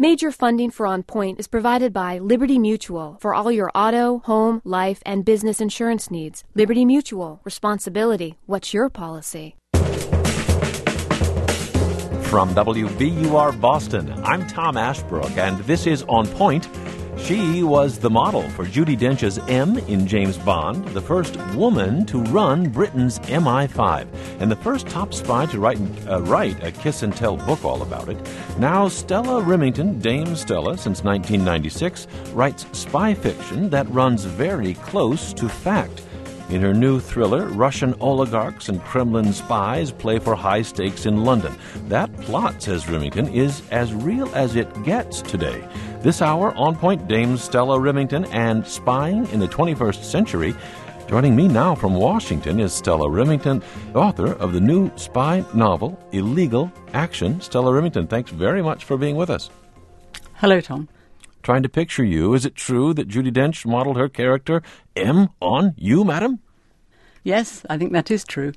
Major funding for On Point is provided by Liberty Mutual for all your auto, home, life, and business insurance needs. Liberty Mutual. Responsibility. What's your policy? From WBUR Boston, I'm Tom Ashbrook, and this is On Point. She was the model for Judi Dench's M in James Bond, the first woman to run Britain's MI5, and the first top spy to write a kiss and tell book all about it. Now Stella Rimington, Dame Stella since 1996, writes spy fiction that runs very close to fact. In her new thriller, Russian oligarchs and Kremlin spies play for high stakes in London. That plot, says Rimington, is as real as it gets today. This hour, On Point, Dame Stella Rimington and Spying in the 21st Century. Joining me now from Washington is Stella Rimington, author of the new spy novel, Illegal Action. Stella Rimington, thanks very much for being with us. Hello, Tom. Trying to picture you. Is it true that Judi Dench modeled her character M on you, madam? Yes, I think that is true.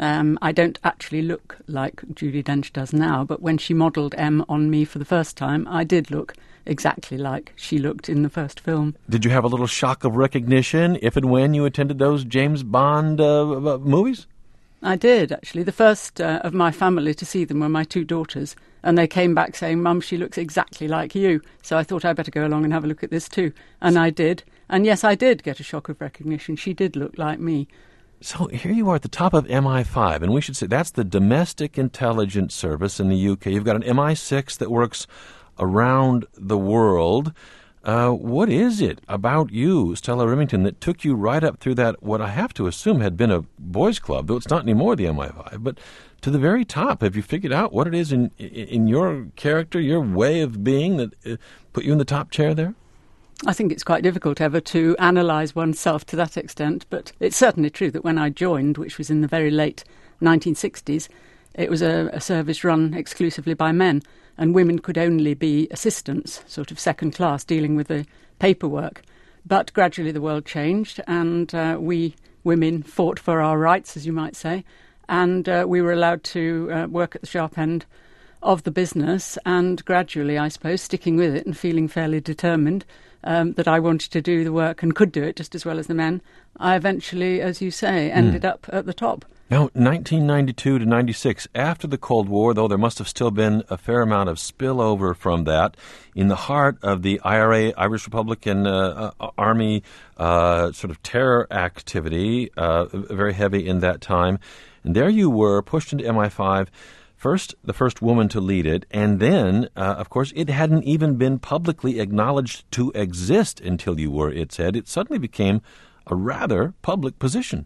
I don't actually look like Judi Dench does now, but when she modelled M on me for the first time, I did look exactly like she looked in the first film. Did you have a little shock of recognition if and when you attended those James Bond movies? I did, actually. The first of my family to see them were my two daughters, and they came back saying, Mum, she looks exactly like you. So I thought I'd better go along and have a look at this too. And I did. And yes, I did get a shock of recognition. She did look like me. So here you are at the top of MI5, and we should say that's the Domestic Intelligence Service in the UK. You've got an MI6 that works around the world. What is it about you, Stella Rimington, that took you right up through that, what I have to assume had been a boys' club, though it's not anymore the MI5, but to the very top? Have you figured out what it is in your character, your way of being that put you in the top chair there? I think it's quite difficult ever to analyse oneself to that extent, but it's certainly true that when I joined, which was in the very late 1960s, it was a service run exclusively by men, and women could only be assistants, sort of second class, dealing with the paperwork. But gradually the world changed, and we women fought for our rights, as you might say, and we were allowed to work at the sharp end of the business, and gradually, I suppose, sticking with it and feeling fairly determined that I wanted to do the work and could do it just as well as the men, I eventually, as you say, ended up at the top. Now, 1992 to 96, after the Cold War, though there must have still been a fair amount of spillover from that, in the heart of the IRA, Irish Republican Army sort of terror activity, very heavy in that time. And there you were, pushed into MI5, first, the first woman to lead it, and then, of course, it hadn't even been publicly acknowledged to exist until you were its head. It suddenly became a rather public position.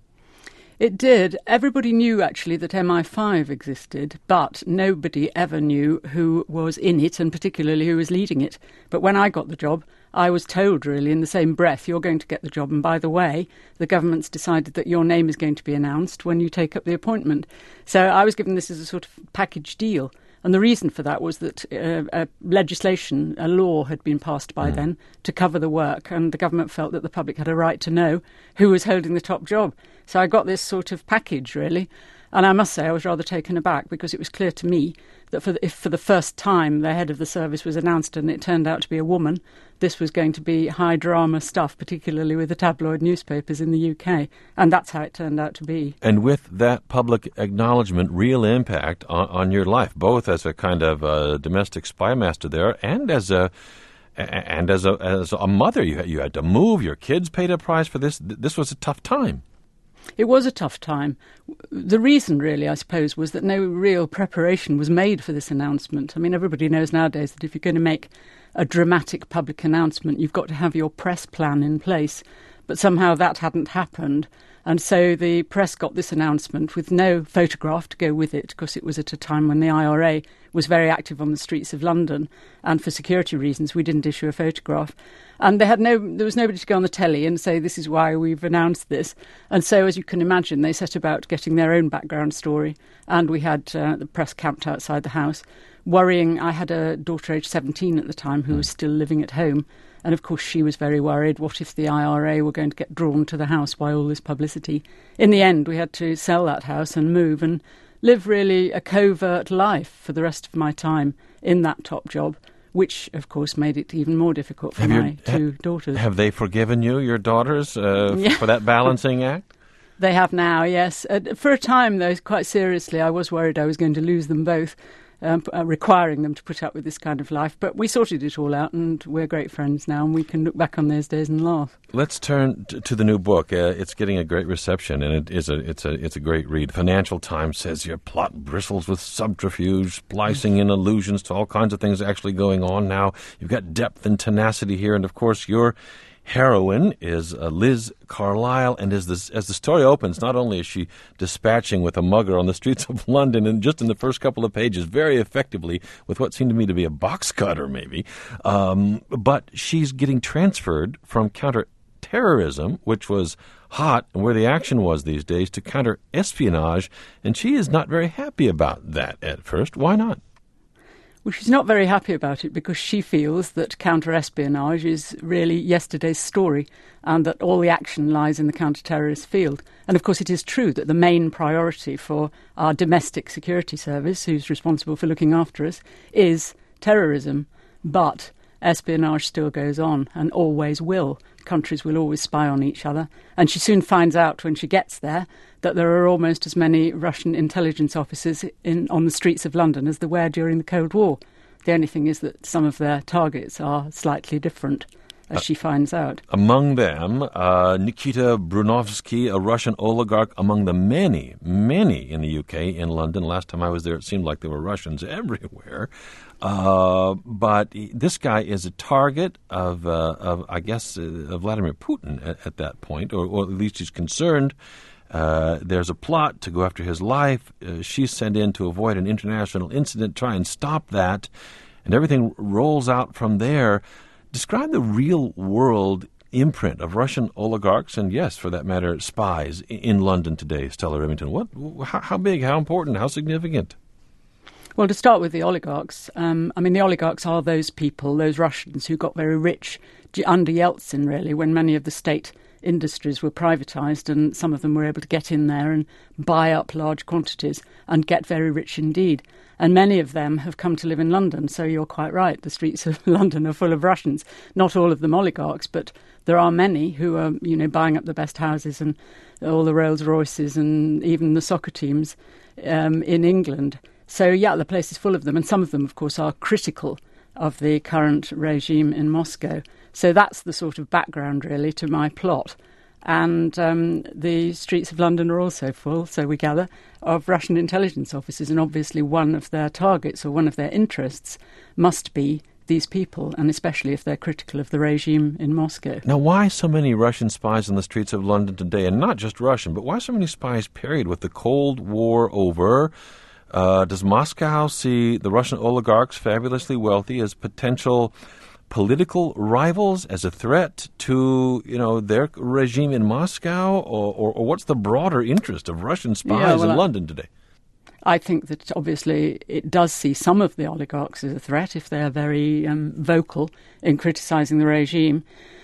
It did. Everybody knew, actually, that MI5 existed, but nobody ever knew who was in it, and particularly who was leading it. But when I got the job, I was told, really, in the same breath, you're going to get the job, and by the way, the government's decided that your name is going to be announced when you take up the appointment. So I was given this as a sort of package deal. And the reason for that was that legislation, a law had been passed by then to cover the work, and the government felt that the public had a right to know who was holding the top job. So I got this sort of package, really. And I must say I was rather taken aback, because it was clear to me that if for the first time the head of the service was announced and it turned out to be a woman, this was going to be high drama stuff, particularly with the tabloid newspapers in the UK. And that's how it turned out to be. And with that public acknowledgement, real impact on your life, both as a kind of domestic spy master there and as a mother. You had to move, your kids paid a price for this. This was a tough time. It was a tough time. The reason, really, I suppose, was that no real preparation was made for this announcement. I mean, everybody knows nowadays that if you're going to make a dramatic public announcement, you've got to have your press plan in place. But somehow that hadn't happened. And so the press got this announcement with no photograph to go with it, because it was at a time when the IRA was very active on the streets of London. And for security reasons, we didn't issue a photograph. And there was nobody to go on the telly and say, this is why we've announced this. And so, as you can imagine, they set about getting their own background story. And we had the press camped outside the house, worrying. I had a daughter aged 17 at the time who was still living at home. And of course, she was very worried. What if the IRA were going to get drawn to the house by all this publicity? In the end, we had to sell that house and move and live really a covert life for the rest of my time in that top job, which, of course, made it even more difficult for my two daughters. Have they forgiven you, your daughters, for that balancing act? They have now, yes. For a time, though, quite seriously, I was worried I was going to lose them both, requiring them to put up with this kind of life. But we sorted it all out, and we're great friends now, and we can look back on those days and laugh. Let's turn to the new book. It's getting a great reception, and it's a great read. Financial Times says your plot bristles with subterfuge, splicing in allusions to all kinds of things actually going on now. You've got depth and tenacity here, and of course your heroine is Liz Carlisle, and as the story opens, not only is she dispatching with a mugger on the streets of London, and just in the first couple of pages, very effectively with what seemed to me to be a box cutter, maybe, but she's getting transferred from counter-terrorism, which was hot and where the action was these days, to counter-espionage, and she is not very happy about that at first. Why not? Well, she's not very happy about it because she feels that counter-espionage is really yesterday's story and that all the action lies in the counter-terrorist field. And of course it is true that the main priority for our domestic security service, who's responsible for looking after us, is terrorism. But espionage still goes on and always will. Countries will always spy on each other. And she soon finds out when she gets there that there are almost as many Russian intelligence officers on the streets of London as there were during the Cold War. The only thing is that some of their targets are slightly different, as she finds out. Among them, Nikita Brunovsky, a Russian oligarch, among the many, many in the UK, in London. Last time I was there, it seemed like there were Russians everywhere. But this guy is a target of Vladimir Putin at that point, or at least he's concerned. There's a plot to go after his life. She's sent in to avoid an international incident, try and stop that, and everything rolls out from there. Describe the real-world imprint of Russian oligarchs and, yes, for that matter, spies in London today, Stella Remington. How big, how important, how significant? Well, to start with the oligarchs, the oligarchs are those people, those Russians who got very rich under Yeltsin, really, when many of the state industries were privatised and some of them were able to get in there and buy up large quantities and get very rich indeed. And many of them have come to live in London, so you're quite right. The streets of London are full of Russians. Not all of them oligarchs, but there are many who are, buying up the best houses and all the Rolls Royces and even the soccer teams in England. So, yeah, the place is full of them, and some of them, of course, are critical of the current regime in Moscow. So that's the sort of background, really, to my plot. And the streets of London are also full, so we gather, of Russian intelligence officers, and obviously one of their targets or one of their interests must be these people, and especially if they're critical of the regime in Moscow. Now, why so many Russian spies on the streets of London today? And not just Russian, but why so many spies, period, with the Cold War over? Does Moscow see the Russian oligarchs, fabulously wealthy, as potential political rivals, as a threat to, their regime in Moscow? Or what's the broader interest of Russian spies in London today? I think that obviously it does see some of the oligarchs as a threat if they are very vocal in criticising the regime.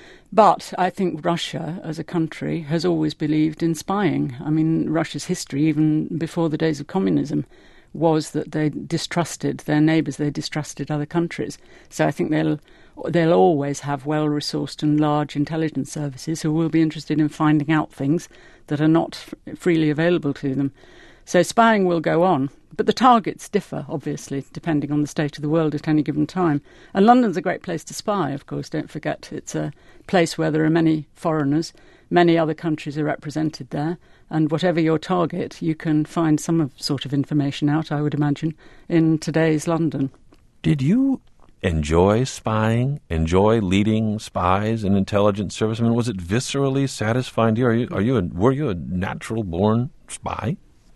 But I think Russia, as a country, has always believed in spying. I mean, Russia's history, even before the days of communism, was that they distrusted their neighbours, they distrusted other countries. So I think they'll always have well-resourced and large intelligence services who will be interested in finding out things that are not freely available to them. So spying will go on, but the targets differ, obviously, depending on the state of the world at any given time. And London's a great place to spy, of course, don't forget. It's a place where there are many foreigners, many other countries are represented there, and whatever your target, you can find some sort of information out, I would imagine, in today's London. Did you enjoy spying, enjoy leading spies in intelligence service? I mean, was it viscerally satisfying to you? Were you a natural-born spy?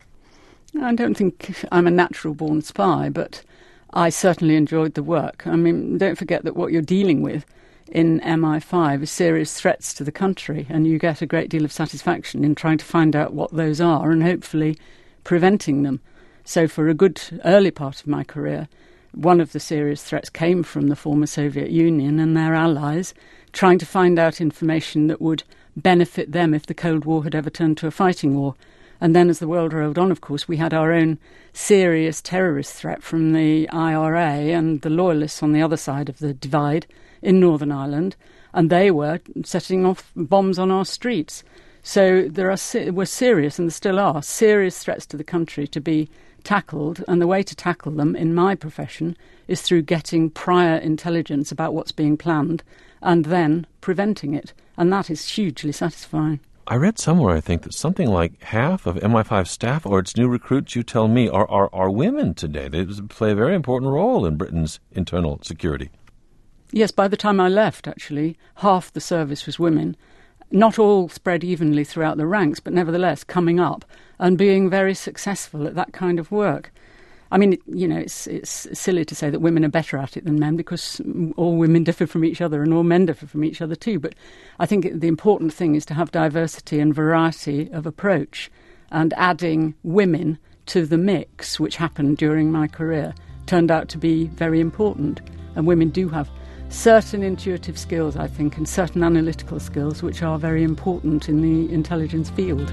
I don't think I'm a natural-born spy, but I certainly enjoyed the work. I mean, don't forget that what you're dealing with in MI5 is serious threats to the country, and you get a great deal of satisfaction in trying to find out what those are and hopefully preventing them. So for a good early part of my career, one of the serious threats came from the former Soviet Union and their allies, trying to find out information that would benefit them if the Cold War had ever turned to a fighting war. And then as the world rolled on, of course, we had our own serious terrorist threat from the IRA and the loyalists on the other side of the divide in Northern Ireland, and they were setting off bombs on our streets. So there were serious, and there still are, serious threats to the country to be tackled, and the way to tackle them in my profession is through getting prior intelligence about what's being planned and then preventing it, and that is hugely satisfying. I read somewhere, I think, that something like half of MI5 staff or its new recruits, you tell me, are women today. They play a very important role in Britain's internal security. Yes, by the time I left, actually, half the service was women. Not all spread evenly throughout the ranks, but nevertheless coming up and being very successful at that kind of work. I mean, it's silly to say that women are better at it than men, because all women differ from each other and all men differ from each other too. But I think the important thing is to have diversity and variety of approach, and adding women to the mix, which happened during my career, turned out to be very important. And women do have certain intuitive skills, I think, and certain analytical skills, which are very important in the intelligence field.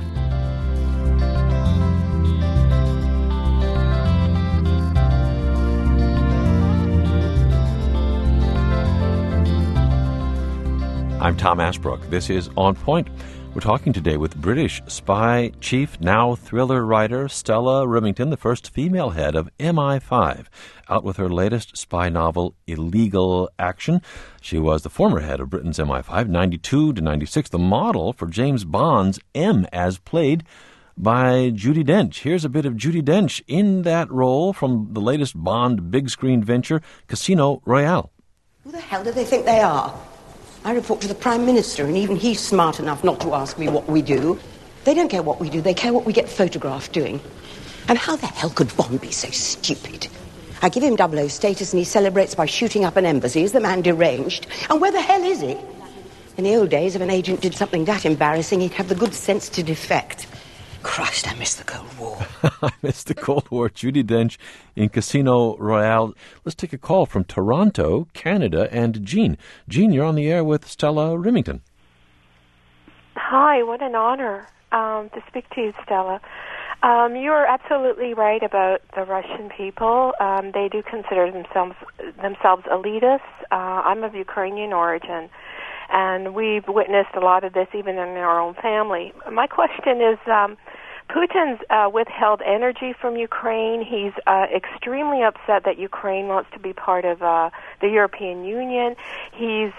I'm Tom Ashbrook. This is On Point. We're talking today with British spy chief, now thriller writer Stella Rimington, the first female head of MI5, out with her latest spy novel, Illegal Action. She was the former head of Britain's MI5, 92 to 96, the model for James Bond's M, as played by Judi Dench. Here's a bit of Judi Dench in that role from the latest Bond big screen venture, Casino Royale. Who the hell do they think they are? I report to the Prime Minister, and even he's smart enough not to ask me what we do. They don't care what we do, they care what we get photographed doing. And how the hell could Bond be so stupid? I give him 00 status and he celebrates by shooting up an embassy. Is the man deranged? And where the hell is he? In the old days, if an agent did something that embarrassing, he'd have the good sense to defect. Christ, I miss the Cold War. I miss the Cold War. Judi Dench in Casino Royale. Let's take a call from Toronto, Canada, and Jean. Jean, you're on the air with Stella Rimington. Hi, what an honor to speak to you, Stella. You're absolutely right about the Russian people. They do consider themselves elitists. I'm of Ukrainian origin, and we've witnessed a lot of this even in our own family. My question is, Putin's withheld energy from Ukraine. He's extremely upset that Ukraine wants to be part of the European Union. He's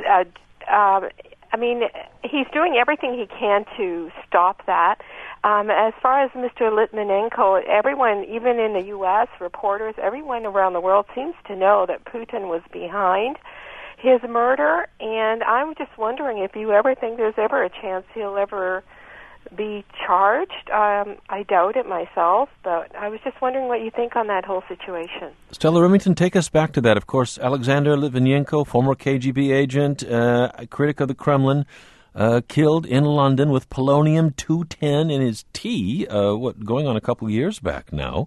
doing everything he can to stop that. As far as Mr. Litvinenko, everyone, even in the U.S., reporters, everyone around the world seems to know that Putin was behind his murder, and I'm just wondering if you ever think there's ever a chance he'll ever be charged. I doubt it myself, but I was just wondering what you think on that whole situation. Stella Rimington, take us back to that. Of course, Alexander Litvinenko, former KGB agent, a critic of the Kremlin, killed in London with polonium-210 in his tea, going on a couple of years back now.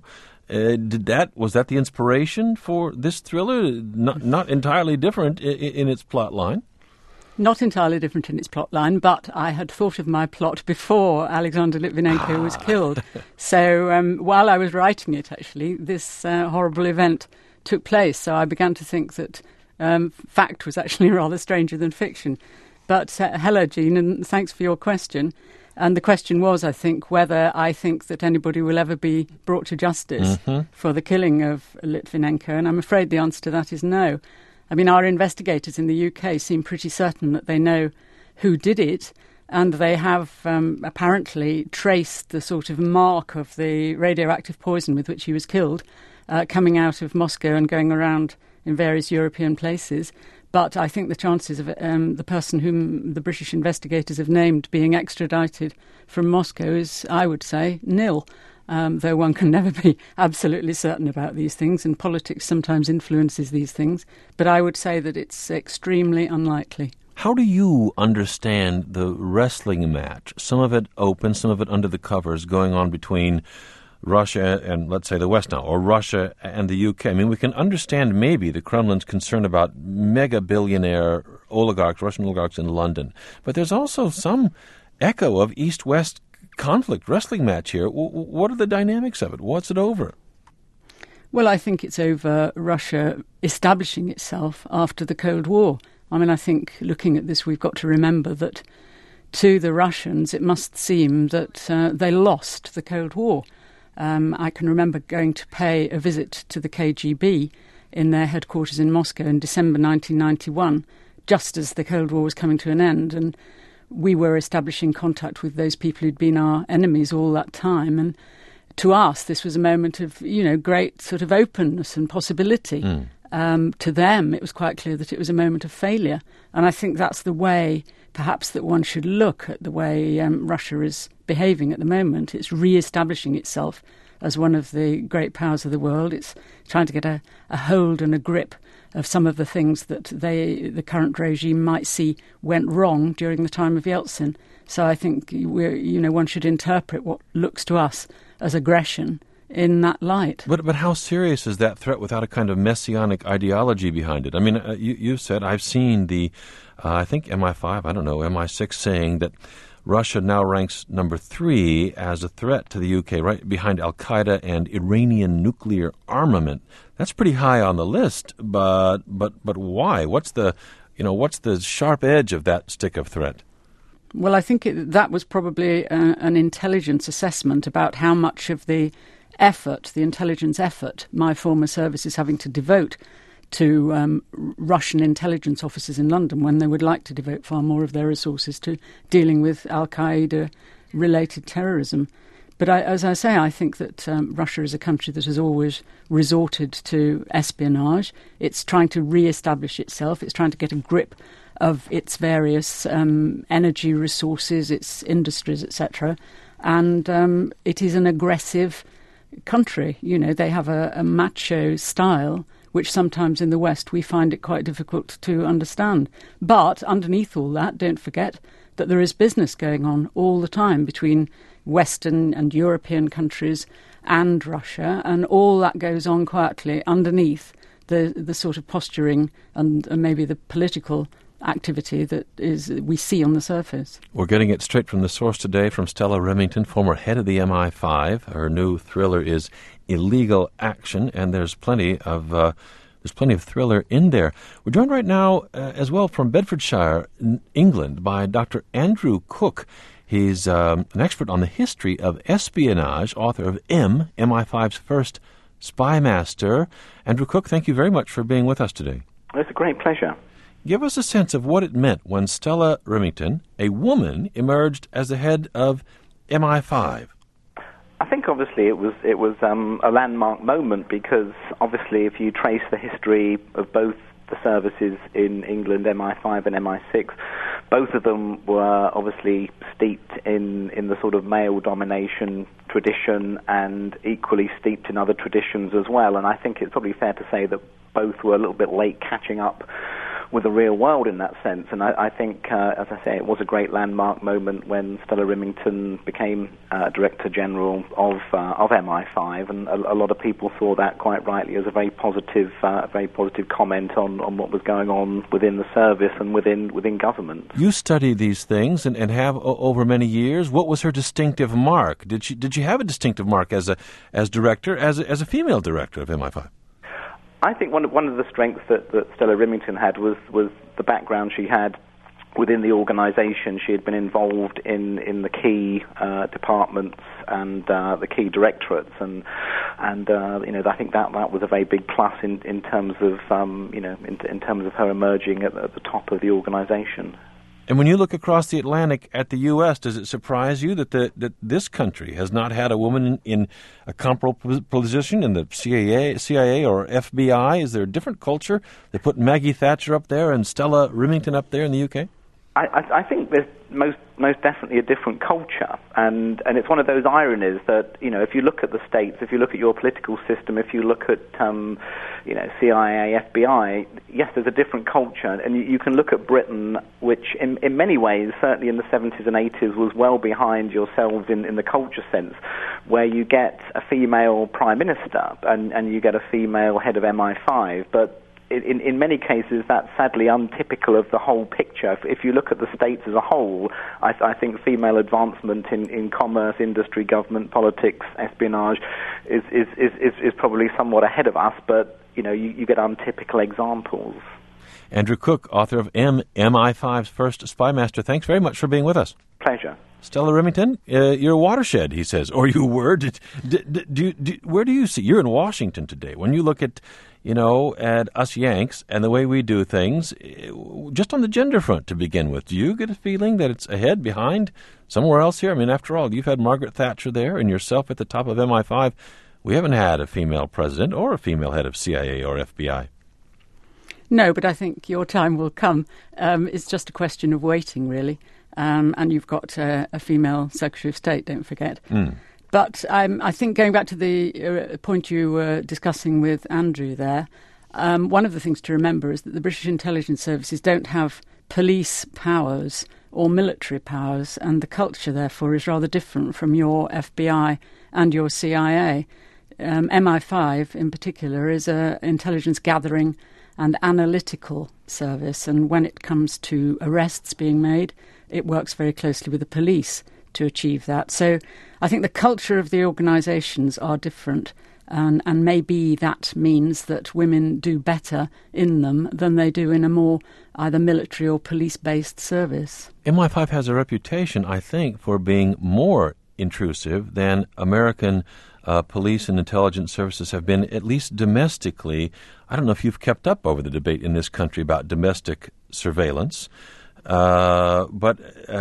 Was that the inspiration for this thriller? Not entirely different in its plot line? Not entirely different in its plot line, but I had thought of my plot before Alexander Litvinenko was killed. So while I was writing it, actually, this horrible event took place. So I began to think that fact was actually rather stranger than fiction. But hello, Jean, and thanks for your question. And the question was, I think, whether I think that anybody will ever be brought to justice for the killing of Litvinenko. And I'm afraid the answer to that is no. I mean, our investigators in the UK seem pretty certain that they know who did it, and they have apparently traced the sort of mark of the radioactive poison with which he was killed, coming out of Moscow and going around in various European places. But I think the chances of the person whom the British investigators have named being extradited from Moscow is, I would say, nil. Though one can never be absolutely certain about these things, and politics sometimes influences these things. But I would say that it's extremely unlikely. How do you understand the wrestling match, some of it open, some of it under the covers, going on between Russia and, let's say, the West now, or Russia and the UK? I mean, we can understand maybe the Kremlin's concern about mega-billionaire oligarchs, Russian oligarchs in London. But there's also some echo of East-West conflict, wrestling match here. What are the dynamics of it? What's it over? Well, I think it's over Russia establishing itself after the Cold War. I mean, I think looking at this, we've got to remember that to the Russians, it must seem that they lost the Cold War. I can remember going to pay a visit to the KGB in their headquarters in Moscow in December 1991, just as the Cold War was coming to an end. And we were establishing contact with those people who'd been our enemies all that time. And to us, this was a moment of, great sort of openness and possibility. To them, it was quite clear that it was a moment of failure. And I think that's the way, perhaps, that one should look at the way Russia is behaving at the moment. It's re-establishing itself as one of the great powers of the world. It's trying to get a hold and a grip of some of the things that the current regime might see went wrong during the time of Yeltsin. So I think one should interpret what looks to us as aggression in that light. But how serious is that threat without a kind of messianic ideology behind it? I mean, you said, I've seen the, I think MI5, I don't know, MI6 saying that Russia now ranks number 3 as a threat to the UK, right behind Al-Qaeda and Iranian nuclear armament. That's pretty high on the list, but why? What's the sharp edge of that stick of threat? Well, I think that was probably an intelligence assessment about how much of the effort, the intelligence effort, my former service is having to devote to Russian intelligence officers in London, when they would like to devote far more of their resources to dealing with Al-Qaeda-related terrorism. But as I say, I think that Russia is a country that has always resorted to espionage. It's trying to re-establish itself. It's trying to get a grip of its various energy resources, its industries, etc. And it is an aggressive country. They have a macho style, which sometimes in the West we find it quite difficult to understand. But underneath all that, don't forget that there is business going on all the time between Western and European countries and Russia, and all that goes on quietly underneath the sort of posturing and maybe the political activity that we see on the surface. We're getting it straight from the source today from Stella Remington, former head of the MI5. Her new thriller is Illegal Action, and there's plenty of thriller in there. We're joined right now as well from Bedfordshire, England, by Dr. Andrew Cook. He's an expert on the history of espionage, author of MI5's first spy master. Andrew Cook, thank you very much for being with us today. It's a great pleasure. Give us a sense of what it meant when Stella Remington, a woman, emerged as the head of MI5. I think obviously it was a landmark moment, because obviously if you trace the history of both the services in England, MI5 and MI6, both of them were obviously steeped in the sort of male domination tradition, and equally steeped in other traditions as well. And I think it's probably fair to say that both were a little bit late catching up with the real world in that sense. And I think, as I say, it was a great landmark moment when Stella Remington became Director General of MI5, and a lot of people saw that quite rightly as a very positive comment on what was going on within the service and within government. You study these things and have over many years. What was her distinctive mark? Did she have a distinctive mark as director, as a female director of MI5? I think one of the strengths that Stella Remington had was the background she had within the organisation. She had been involved in the key departments and the key directorates, and I think that was a very big plus in terms of in terms of her emerging at the top of the organisation. And when you look across the Atlantic at the U.S., does it surprise you that this country has not had a woman in a comparable position in the CIA or FBI? Is there a different culture? They put Maggie Thatcher up there and Stella Remington up there in the UK? I think there's most definitely a different culture, and it's one of those ironies that, if you look at the States, if you look at your political system, if you look at CIA, FBI, yes, there's a different culture, and you can look at Britain, which in many ways, certainly in the 70s and 80s, was well behind yourselves in the culture sense, where you get a female prime minister and you get a female head of MI5, but in many cases, that's sadly untypical of the whole picture. If you look at the states as a whole, I think female advancement in commerce, industry, government, politics, espionage is probably somewhat ahead of us, but you get untypical examples. Andrew Cook, author of MI5's First Spymaster, thanks very much for being with us. Pleasure. Stella Remington, you're a watershed, he says, or you were. Where do you see? You're in Washington today. When you look at, at us Yanks and the way we do things, just on the gender front to begin with, do you get a feeling that it's ahead, behind, somewhere else here? I mean, after all, you've had Margaret Thatcher there and yourself at the top of MI5. We haven't had a female president or a female head of CIA or FBI. No, but I think your time will come. It's just a question of waiting, really. And you've got a female Secretary of State, don't forget. But I think going back to the point you were discussing with Andrew there, one of the things to remember is that the British intelligence services don't have police powers or military powers, and the culture, therefore, is rather different from your FBI and your CIA. MI5, in particular, is an intelligence gathering and analytical service, and when it comes to arrests being made, it works very closely with the police to achieve that. So I think the culture of the organisations are different, and maybe that means that women do better in them than they do in a more either military or police-based service. MI5 has a reputation, I think, for being more intrusive than American police and intelligence services have been, at least domestically. I don't know if you've kept up over the debate in this country about domestic surveillance, but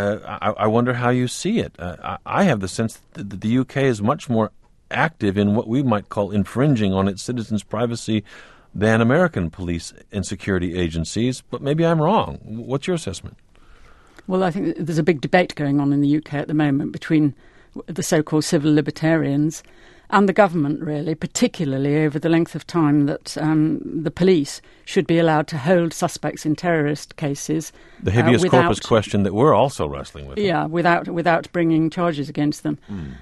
I wonder how you see it. I have the sense that the UK is much more active in what we might call infringing on its citizens' privacy than American police and security agencies, but maybe I'm wrong. What's your assessment? Well, I think there's a big debate going on in the UK at the moment between the so-called civil libertarians and the government, really, particularly over the length of time that the police should be allowed to hold suspects in terrorist cases. The habeas corpus question that we're also wrestling with. Yeah, without bringing charges against them.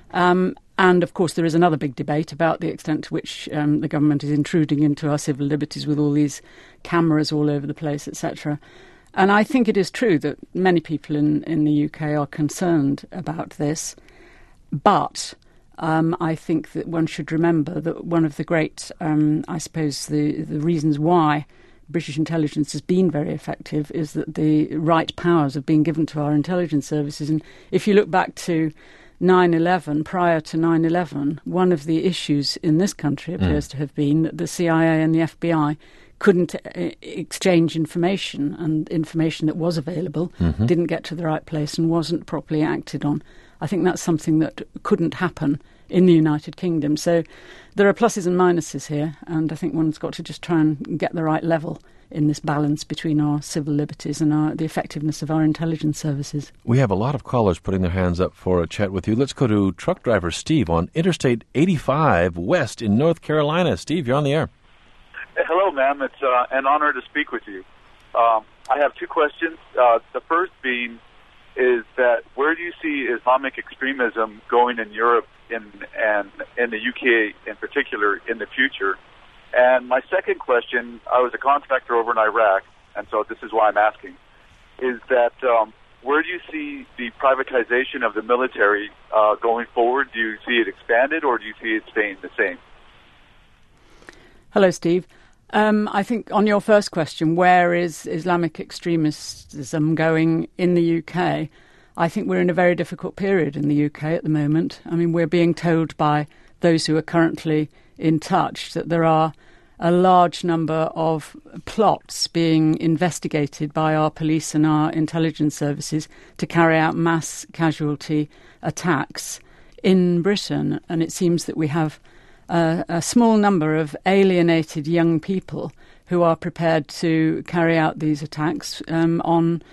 And, of course, there is another big debate about the extent to which the government is intruding into our civil liberties with all these cameras all over the place, etc. And I think it is true that many people in the UK are concerned about this, but I think that one should remember that one of the great, I suppose, the reasons why British intelligence has been very effective is that the right powers have been given to our intelligence services. And if you look back to 9/11, prior to 9/11, one of the issues in this country appears to have been that the CIA and the FBI couldn't exchange information, and information that was available didn't get to the right place and wasn't properly acted on. I think that's something that couldn't happen in the United Kingdom. So there are pluses and minuses here, and I think one's got to just try and get the right level in this balance between our civil liberties and the effectiveness of our intelligence services. We have a lot of callers putting their hands up for a chat with you. Let's go to truck driver Steve on Interstate 85 West in North Carolina. Steve, you're on the air. Hello, ma'am. It's an honor to speak with you. I have two questions. The first being is that where do you see Islamic extremism going in Europe and in the UK in particular in the future? And my second question, I was a contractor over in Iraq, and so this is why I'm asking, is that where do you see the privatization of the military going forward? Do you see it expanded, or do you see it staying the same? Hello, Steve. I think on your first question, where is Islamic extremism going in the UK? I think we're in a very difficult period in the UK at the moment. I mean, we're being told by those who are currently in touch that there are a large number of plots being investigated by our police and our intelligence services to carry out mass casualty attacks in Britain. And it seems that we have a small number of alienated young people who are prepared to carry out these attacks on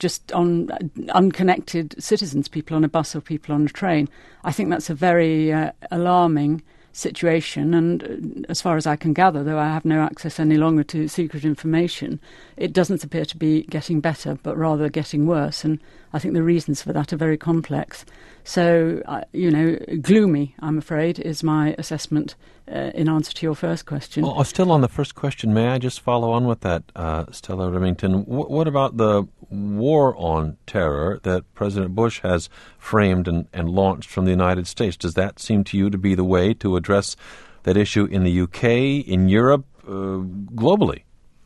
unconnected citizens, people on a bus or people on a train. I think that's a very alarming situation, and as far as I can gather, though I have no access any longer to secret information, it doesn't appear to be getting better, but rather getting worse, and I think the reasons for that are very complex. So, gloomy, I'm afraid, is my assessment in answer to your first question. Well, still on the first question, may I just follow on with that, Stella Remington? What about the war on terror that President Bush has framed and launched from the United States? Does that seem to you to be the way to address that issue in the UK, in Europe, globally?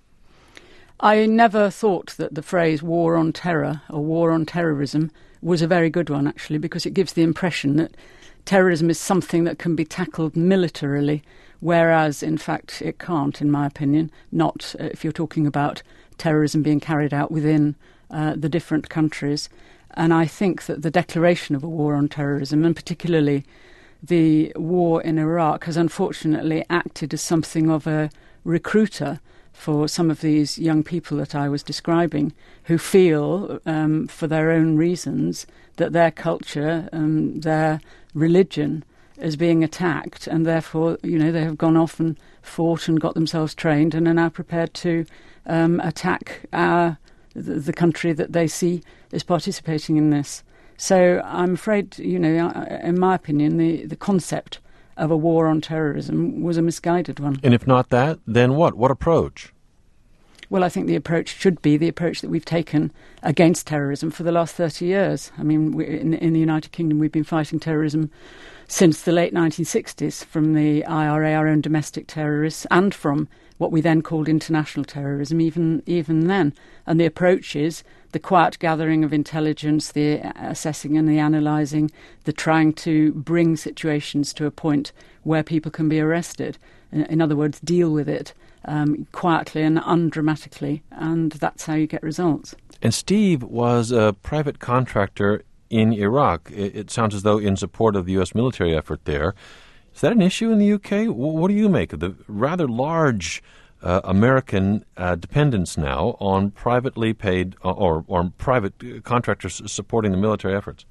I never thought that the phrase war on terror or war on terrorism was a very good one, actually, because it gives the impression that terrorism is something that can be tackled militarily, whereas, in fact, it can't, in my opinion, not if you're talking about terrorism being carried out within the different countries. And I think that the declaration of a war on terrorism, and particularly the war in Iraq, has unfortunately acted as something of a recruiter for some of these young people that I was describing, who feel, for their own reasons, that their culture, their religion is being attacked, and therefore, they have gone off and fought and got themselves trained and are now prepared to attack the country that they see is participating in this. So I'm afraid, in my opinion, the concept of a war on terrorism was a misguided one. And if not that, then what? What approach? Well, I think the approach should be the approach that we've taken against terrorism for the last 30 years. I mean, in the United Kingdom, we've been fighting terrorism since the late 1960s, from the IRA, our own domestic terrorists, and from what we then called international terrorism, even then. And the approach is the quiet gathering of intelligence, the assessing and the analysing, the trying to bring situations to a point where people can be arrested. In other words, deal with it quietly and undramatically, and that's how you get results. And Steve was a private contractor in Iraq. It sounds as though in support of the U.S. military effort there. Is that an issue in the UK? What do you make of the rather large American dependence now on privately paid or private contractors supporting the military efforts?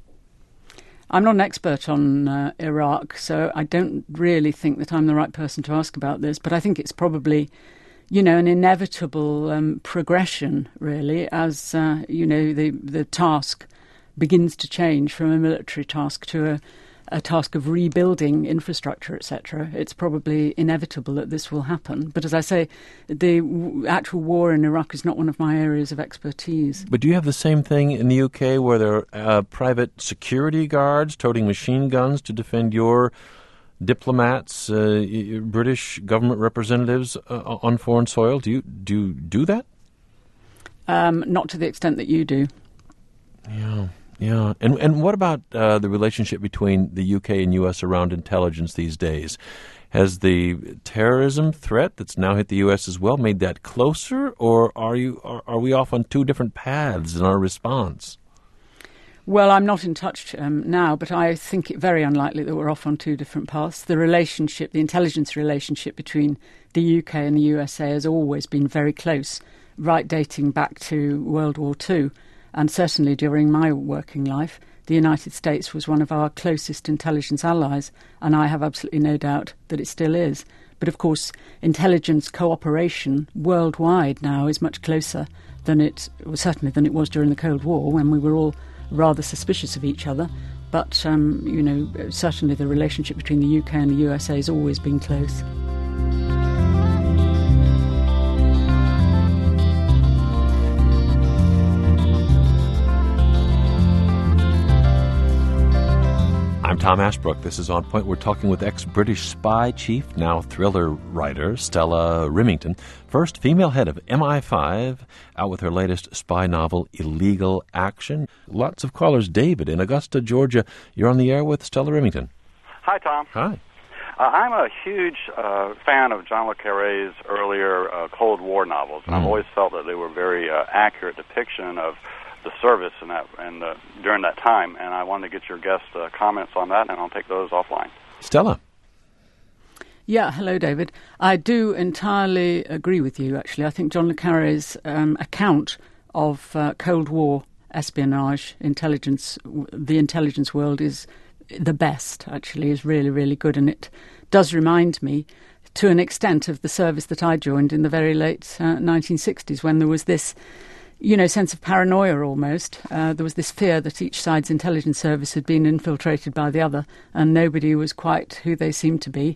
I'm not an expert on Iraq, so I don't really think that I'm the right person to ask about this, but I think it's probably, an inevitable progression, really, as, the task begins to change from a military task to a task of rebuilding infrastructure, etc. It's probably inevitable that this will happen. But as I say, the actual war in Iraq is not one of my areas of expertise. But do you have the same thing in the UK where there are private security guards toting machine guns to defend your diplomats, British government representatives on foreign soil? Do you do that? Not to the extent that you do. Yeah. And what about the relationship between the UK and US around intelligence these days? Has the terrorism threat that's now hit the US as well made that closer, or are we off on two different paths in our response? Well, I'm not in touch now, but I think it very unlikely that we're off on two different paths. The intelligence relationship between the UK and the USA has always been very close, right dating back to World War II. And certainly during my working life, the United States was one of our closest intelligence allies, and I have absolutely no doubt that it still is. But of course, intelligence cooperation worldwide now is much closer than it was during the Cold War, when we were all rather suspicious of each other. But, certainly the relationship between the UK and the USA has always been close. I'm Tom Ashbrook. This is On Point. We're talking with ex-British spy chief, now thriller writer, Stella Remington, first female head of MI5, out with her latest spy novel, Illegal Action. Lots of callers. David in Augusta, Georgia. You're on the air with Stella Remington. Hi, Tom. Hi. I'm a huge fan of John le Carré's earlier Cold War novels, and I've always felt that they were very accurate depiction of the service during that time, and I wanted to get your guest comments on that, and I'll take those offline. Stella. Yeah, hello, David. I do entirely agree with you, actually. I think John le Carré's account of Cold War espionage, intelligence, the intelligence world is the best, actually, is really, really good, and it does remind me to an extent of the service that I joined in the very late 1960s, when there was this sense of paranoia almost. There was this fear that each side's intelligence service had been infiltrated by the other, and nobody was quite who they seemed to be.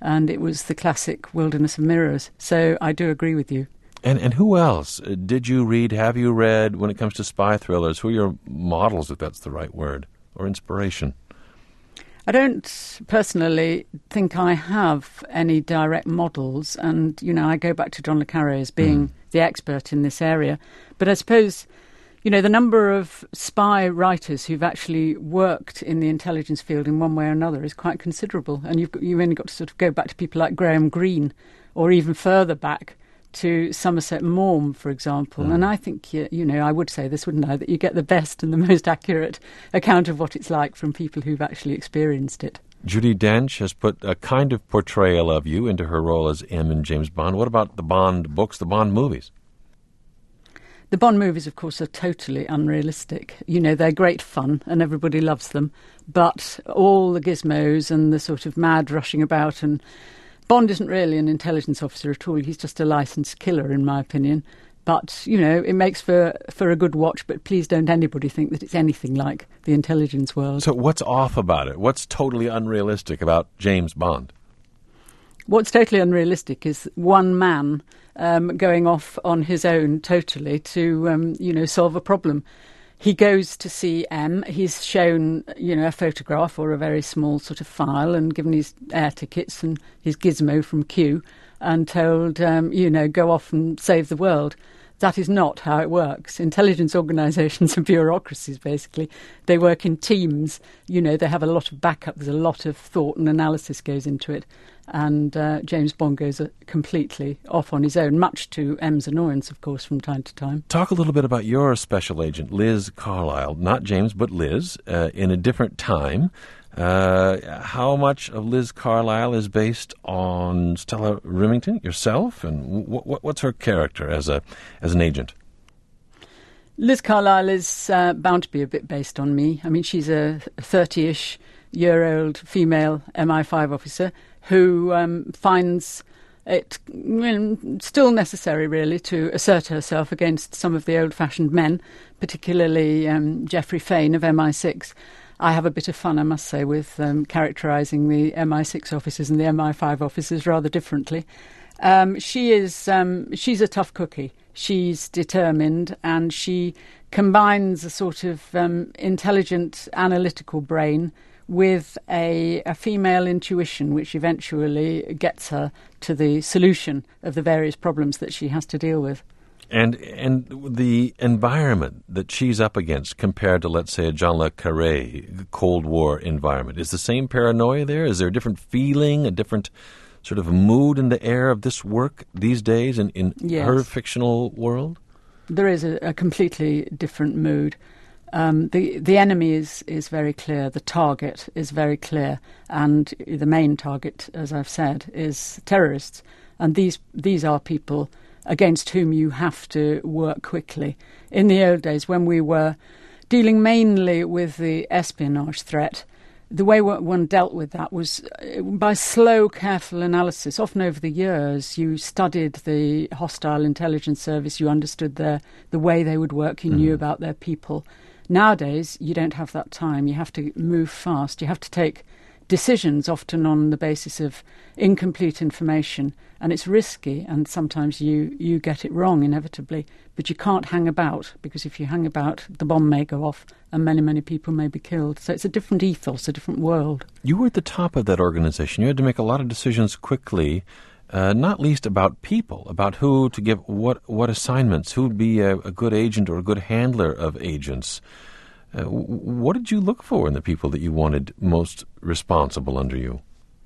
and it was the classic Wilderness of Mirrors. So I do agree with you. And who else did you read, have you read, when it comes to spy thrillers? Who are your models, if that's the right word, or inspiration? I don't personally think I have any direct models, and, I go back to John le Carré as being the expert in this area. But I suppose, the number of spy writers who've actually worked in the intelligence field in one way or another is quite considerable. And you've only got to sort of go back to people like Graham Greene, or even further back to Somerset Maugham, for example. And I think, I would say this, wouldn't I, that you get the best and the most accurate account of what it's like from people who've actually experienced it. Judi Dench has put a kind of portrayal of you into her role as M in James Bond. What about the Bond books, the Bond movies? The Bond movies, of course, are totally unrealistic. They're great fun and everybody loves them, but all the gizmos and the sort of mad rushing about, and Bond isn't really an intelligence officer at all. He's just a licensed killer, in my opinion. But, it makes for a good watch, but please don't anybody think that it's anything like the intelligence world. So what's off about it? What's totally unrealistic about James Bond? What's totally unrealistic is one man going off on his own totally to, solve a problem. He goes to see M. He's shown, a photograph or a very small sort of file and given his air tickets and his gizmo from Q and told, go off and save the world. That is not how it works. Intelligence organisations are bureaucracies, basically. They work in teams. They have a lot of backup. There's a lot of thought and analysis goes into it. And James Bond goes completely off on his own, much to M's annoyance, of course, from time to time. Talk a little bit about your special agent, Liz Carlisle. Not James, but Liz, in a different time. How much of Liz Carlisle is based on Stella Rimington, yourself? And what's her character as an agent? Liz Carlisle is bound to be a bit based on me. I mean, she's a 30-ish-year-old female MI5 officer who finds it still necessary, really, to assert herself against some of the old-fashioned men, particularly Geoffrey Fane of MI6. I have a bit of fun, I must say, with characterising the MI6 officers and the MI5 officers rather differently. She's a tough cookie. She's determined, and she combines a sort of intelligent, analytical brain with a female intuition, which eventually gets her to the solution of the various problems that she has to deal with. And the environment that she's up against compared to, let's say, a John le Carré Cold War environment, is the same paranoia there? Is there a different feeling, a different sort of mood in the air of this work these days in Yes. her fictional world? There is a completely different mood. The enemy is very clear, the target is very clear, and the main target, as I've said, is terrorists. And these are people against whom you have to work quickly. In the old days, when we were dealing mainly with the espionage threat, the way one dealt with that was by slow, careful analysis. Often over the years, you studied the hostile intelligence service, you understood the way they would work, you knew about their people. Nowadays, you don't have that time. You have to move fast. You have to take decisions, often on the basis of incomplete information, and it's risky, and sometimes you get it wrong inevitably, but you can't hang about, because if you hang about, the bomb may go off and many, many people may be killed. So it's a different ethos, a different world. You were at the top of that organization. You had to make a lot of decisions quickly, not least about people, about who to give what assignments, who would be a good agent or a good handler of agents. What did you look for in the people that you wanted most responsible under you?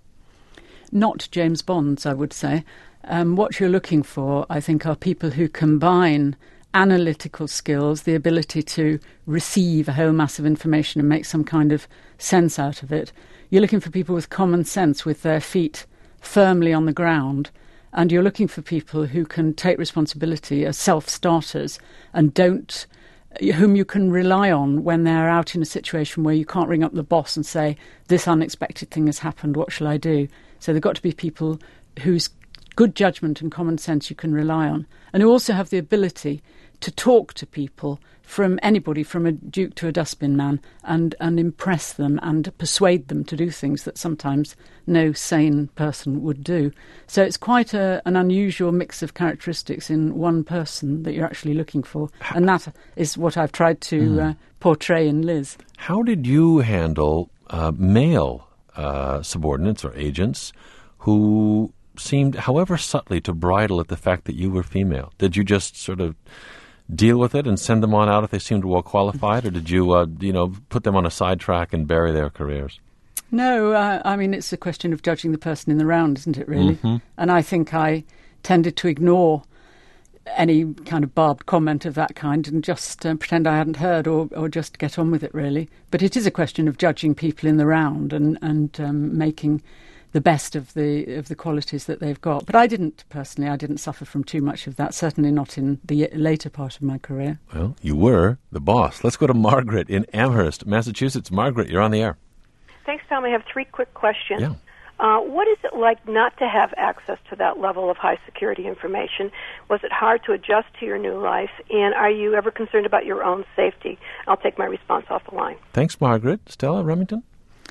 Not James Bonds, I would say. What you're looking for, I think, are people who combine analytical skills, the ability to receive a whole mass of information and make some kind of sense out of it. You're looking for people with common sense, with their feet firmly on the ground, and you're looking for people who can take responsibility as self-starters and whom you can rely on when they're out in a situation where you can't ring up the boss and say, this unexpected thing has happened, what shall I do? So they've got to be people whose good judgment and common sense you can rely on, and who also have the ability to talk to people, from anybody, from a duke to a dustbin man, and impress them and persuade them to do things that sometimes no sane person would do. So it's quite an unusual mix of characteristics in one person that you're actually looking for. And that is what I've tried to portray in Liz. How did you handle male subordinates or agents who seemed, however subtly, to bridle at the fact that you were female? Did you just sort of deal with it and send them on out if they seemed well qualified, or did you, put them on a sidetrack and bury their careers? No, I mean, it's a question of judging the person in the round, isn't it, really? Mm-hmm. And I think I tended to ignore any kind of barbed comment of that kind and just pretend I hadn't heard or just get on with it, really. But it is a question of judging people in the round and making the best of the qualities that they've got. But I didn't suffer from too much of that, certainly not in the later part of my career. Well, you were the boss. Let's go to Margaret in Amherst, Massachusetts. Margaret, you're on the air. Thanks, Tom. I have 3 quick questions. Yeah. What is it like not to have access to that level of high-security information? Was it hard to adjust to your new life? And are you ever concerned about your own safety? I'll take my response off the line. Thanks, Margaret. Stella Remington?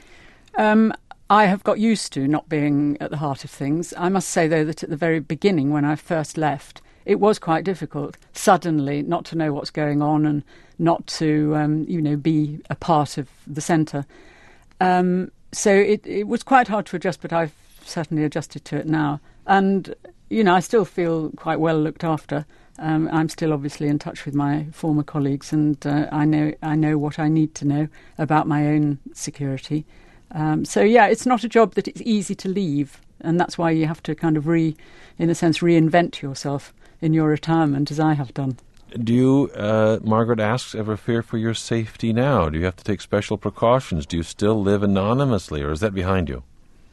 I have got used to not being at the heart of things. I must say, though, that at the very beginning, when I first left, it was quite difficult, suddenly not to know what's going on and not to, be a part of the centre. So it was quite hard to adjust, but I've certainly adjusted to it now. And, I still feel quite well looked after. I'm still obviously in touch with my former colleagues, and I know what I need to know about my own security. It's not a job that it's easy to leave, and that's why you have to kind of reinvent yourself in your retirement, as I have done. Do you, Margaret asks, ever fear for your safety now? Do you have to take special precautions? Do you still live anonymously, or is that behind you?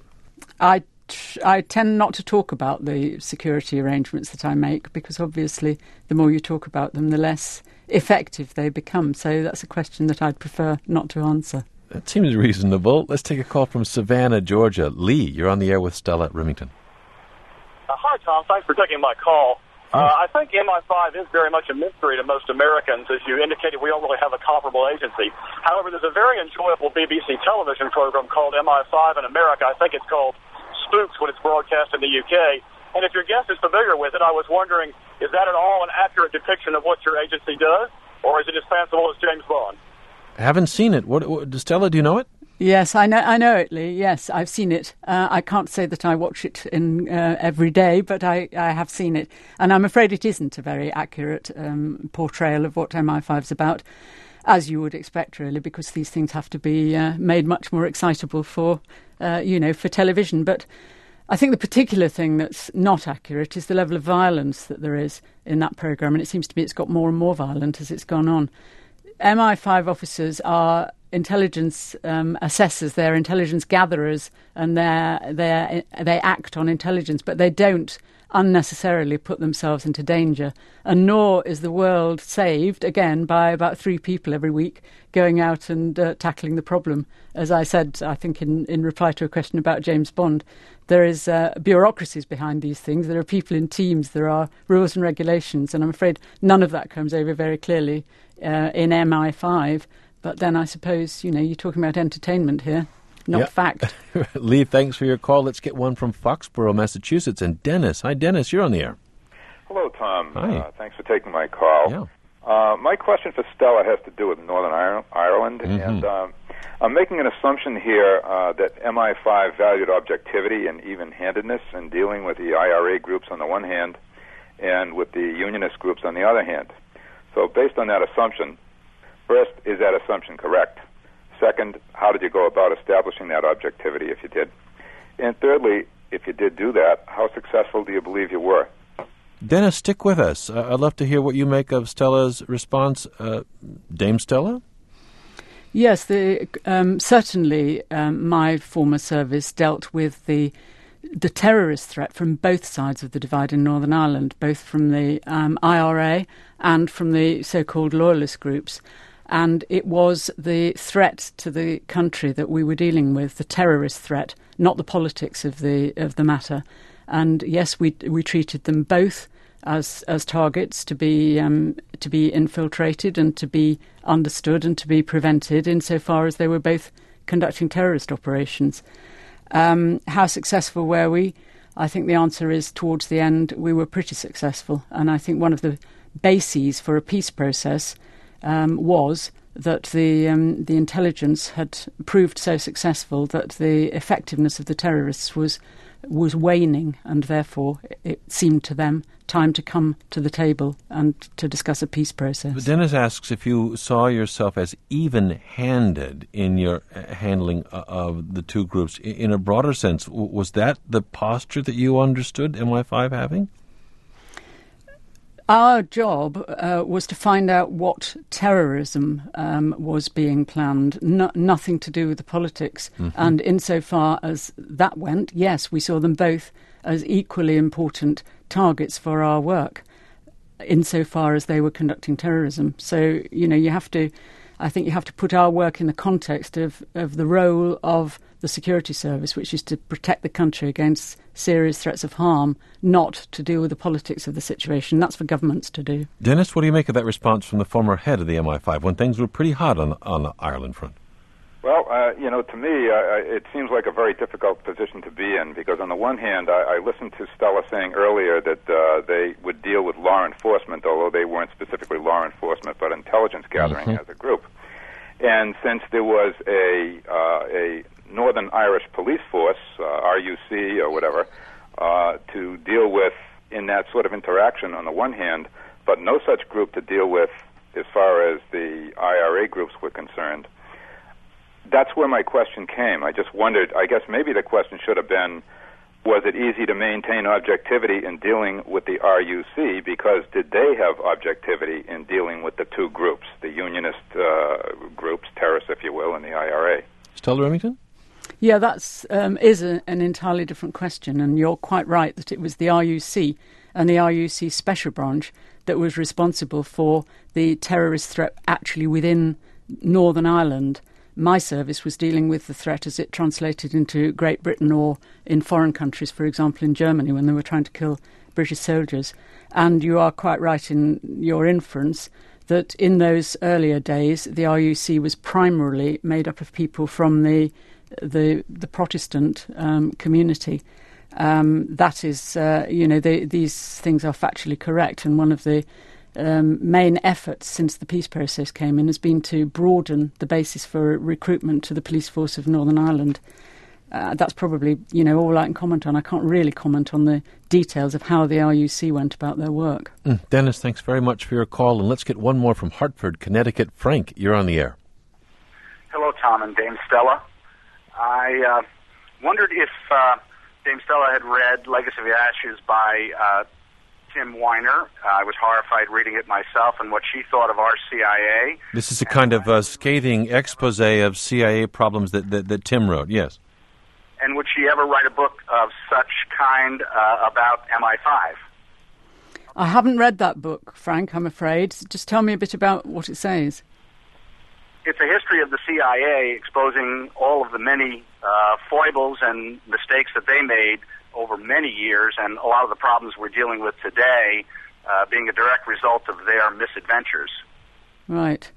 I tend not to talk about the security arrangements that I make, because obviously the more you talk about them, the less effective they become. So that's a question that I'd prefer not to answer. That seems reasonable. Let's take a call from Savannah, Georgia. Lee, you're on the air with Stella Remington. Hi, Tom. Thanks for taking my call. I think MI5 is very much a mystery to most Americans. As you indicated, we don't really have a comparable agency. However, there's a very enjoyable BBC television program called MI5 in America. I think it's called Spooks when it's broadcast in the UK. And if your guest is familiar with it, I was wondering, is that at all an accurate depiction of what your agency does, or is it as fanciful as James Bond? I haven't seen it. What Stella, do you know it? Yes, I know it, Lee. Yes, I've seen it. I can't say that I watch it in every day, but I have seen it. And I'm afraid it isn't a very accurate portrayal of what MI5's about, as you would expect, really, because these things have to be made much more excitable for television. But I think the particular thing that's not accurate is the level of violence that there is in that programme, and it seems to me it's got more and more violent as it's gone on. MI5 officers are intelligence assessors, they're intelligence gatherers, and they act on intelligence, but they don't unnecessarily put themselves into danger. And nor is the world saved, again, by about 3 people every week going out and tackling the problem. As I said, I think in reply to a question about James Bond, there is bureaucracies behind these things. There are people in teams, there are rules and regulations, and I'm afraid none of that comes over very clearly in MI5. But then I suppose, you're talking about entertainment here, not fact. Lee, thanks for your call. Let's get one from Foxborough, Massachusetts. And Dennis. Hi, Dennis. You're on the air. Hello, Tom. Hi. Thanks for taking my call. Yeah. My question for Stella has to do with Northern Ireland. Mm-hmm. And I'm making an assumption here that MI5 valued objectivity and even-handedness in dealing with the IRA groups on the one hand and with the unionist groups on the other hand. So based on that assumption, first, is that assumption correct? Second, how did you go about establishing that objectivity if you did? And thirdly, if you did do that, how successful do you believe you were? Dennis, stick with us. I'd love to hear what you make of Stella's response. Dame Stella? Yes, certainly my former service dealt with the terrorist threat from both sides of the divide in Northern Ireland, both from the IRA and from the so-called loyalist groups. And it was the threat to the country that we were dealing with, the terrorist threat, not the politics of the matter. And yes, we treated them both as targets to be infiltrated and to be understood and to be prevented insofar as they were both conducting terrorist operations. How successful were we? I think the answer is towards the end we were pretty successful, and I think one of the bases for a peace process was that the intelligence had proved so successful that the effectiveness of the terrorists was waning, and therefore it seemed to them time to come to the table and to discuss a peace process. But Dennis asks if you saw yourself as even-handed in your handling of the two groups. In a broader sense, was that the posture that you understood MI5 having? Our job was to find out what terrorism was being planned, nothing to do with the politics. Mm-hmm. And insofar as that went, yes, we saw them both as equally important targets for our work, insofar as they were conducting terrorism. So, I think you have to put our work in the context of the role of the security service, which is to protect the country against serious threats of harm, not to deal with the politics of the situation. That's for governments to do. Dennis, what do you make of that response from the former head of the MI5 when things were pretty hot on the Ireland front? Well, to me, it seems like a very difficult position to be in because, on the one hand, I listened to Stella saying earlier that they would deal with law enforcement, although they weren't specifically law enforcement, but intelligence gathering as a group. And since there was a Northern Irish Police Force, RUC or whatever, to deal with in that sort of interaction on the one hand, but no such group to deal with as far as the IRA groups were concerned, that's where my question came. I just wondered, I guess maybe the question should have been, was it easy to maintain objectivity in dealing with the RUC, because did they have objectivity in dealing with the two groups, the unionist groups, terrorists, if you will, and the IRA? Stella Remington? Yeah, that's is an entirely different question, and you're quite right that it was the RUC and the RUC Special Branch that was responsible for the terrorist threat actually within Northern Ireland. My service was dealing with the threat as it translated into Great Britain or in foreign countries, for example, in Germany, when they were trying to kill British soldiers. And you are quite right in your inference that in those earlier days, the RUC was primarily made up of people from the Protestant community. That is, these things are factually correct, and one of the main efforts since the peace process came in has been to broaden the basis for recruitment to the police force of Northern Ireland. That's probably, all I can comment on. I can't really comment on the details of how the RUC went about their work. Dennis, thanks very much for your call, and let's get one more from Hartford, Connecticut. Frank, you're on the air. Hello, Tom and Dame Stella. I wondered if Dame Stella had read Legacy of the Ashes by Tim Weiner. I was horrified reading it myself, and what she thought of our CIA. This is a kind of scathing expose of CIA problems that Tim wrote, yes. And would she ever write a book of such kind about MI5? I haven't read that book, Frank, I'm afraid. Just tell me a bit about what it says. It's a history of the CIA exposing all of the many foibles and mistakes that they made over many years, and a lot of the problems we're dealing with today being a direct result of their misadventures. Right.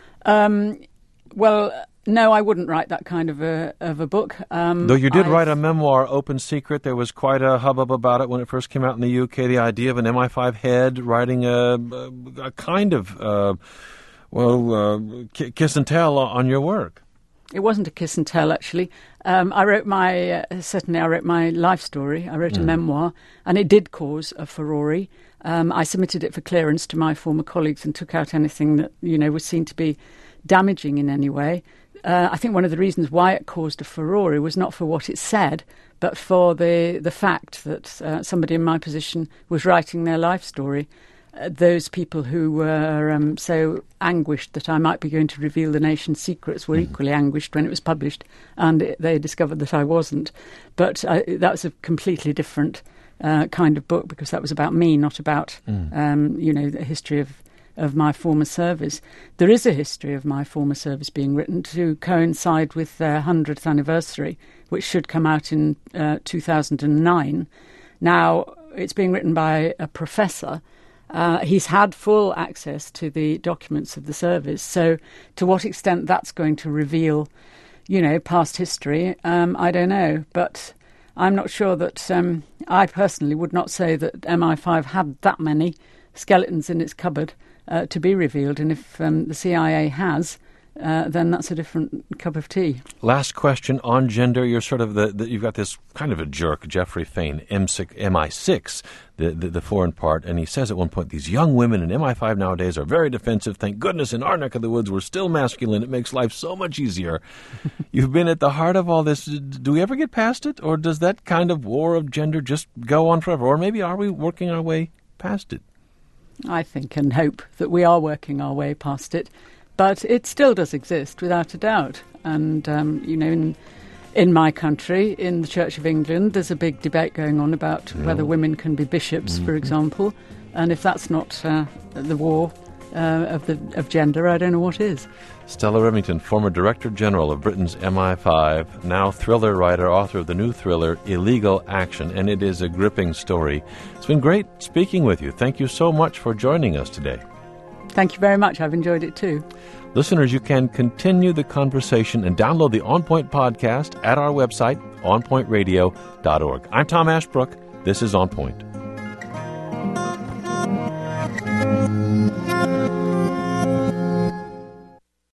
Well, no, I wouldn't write that kind of a book. Though you did write a memoir, Open Secret. There was quite a hubbub about it when it first came out in the UK, the idea of an MI5 head writing a kind of, kiss and tell on your work. It wasn't a kiss and tell, actually. I wrote my life story. I wrote a memoir, and it did cause a furore. I submitted it for clearance to my former colleagues and took out anything that, was seen to be damaging in any way. I think one of the reasons why it caused a furore was not for what it said, but for the fact that somebody in my position was writing their life story. Those people who were so anguished that I might be going to reveal the nation's secrets were equally anguished when it was published, and they discovered that I wasn't. But that was a completely different kind of book, because that was about me, not about the history of my former service. There is a history of my former service being written to coincide with their 100th anniversary, which should come out in 2009. Now, it's being written by a professor. He's had full access to the documents of the service. So to what extent that's going to reveal, past history, I don't know. But I'm not sure that I personally would not say that MI5 had that many skeletons in its cupboard to be revealed. And if the CIA has, then that's a different cup of tea. Last question on gender. You're sort of you've got this kind of a jerk, Jeffrey Fain, MI6, the foreign part, and he says at one point, these young women in MI5 nowadays are very defensive. Thank goodness in our neck of the woods we're still masculine. It makes life so much easier. You've been at the heart of all this. Do we ever get past it, or does that kind of war of gender just go on forever? Or maybe are we working our way past it? I think and hope that we are working our way past it. But it still does exist, without a doubt. And, in my country, in the Church of England, there's a big debate going on about whether women can be bishops, for example. And if that's not the war of gender, I don't know what is. Stella Remington, former Director General of Britain's MI5, now thriller writer, author of the new thriller, Illegal Action. And it is a gripping story. It's been great speaking with you. Thank you so much for joining us today. Thank you very much. I've enjoyed it too. Listeners, you can continue the conversation and download the On Point podcast at our website, onpointradio.org. I'm Tom Ashbrook. This is On Point.